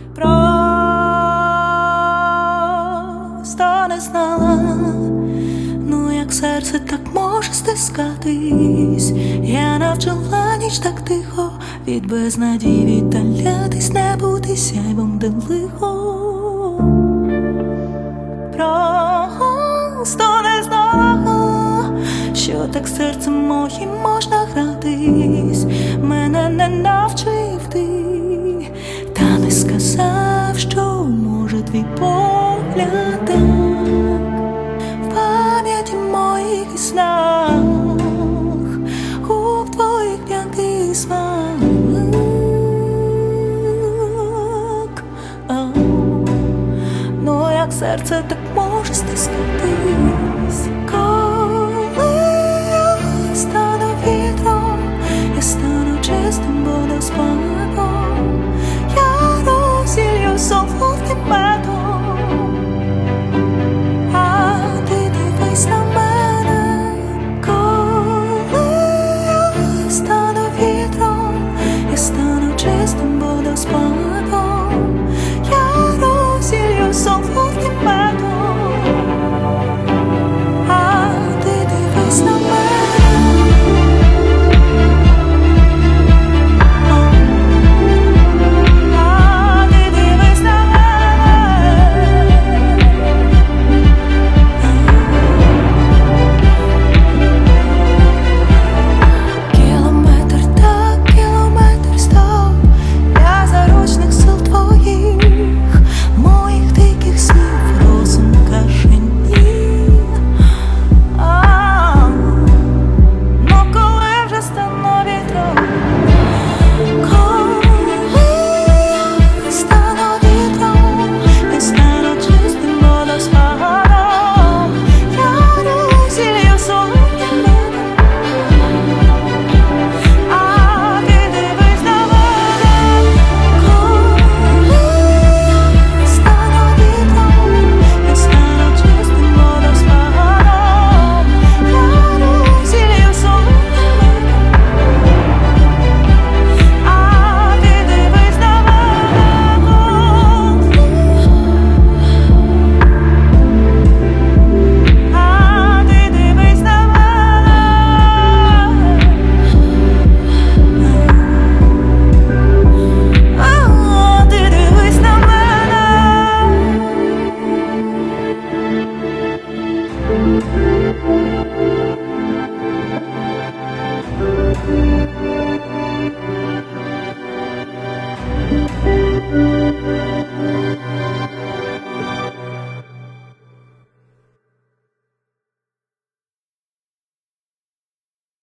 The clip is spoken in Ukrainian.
Просто не знала, ну як серце так може стискатись. Я навчила ніч так тихо від безнадій віддалятись, не бути сяйвом, де лихо. Просто не знала, що так серцем моїм можна гратись. Мене не навчив ти, та не сказав, що може твій погляд так в пам'яті моїх і снах, у твоїх п'янкий смак. Ну як серце так може стискати.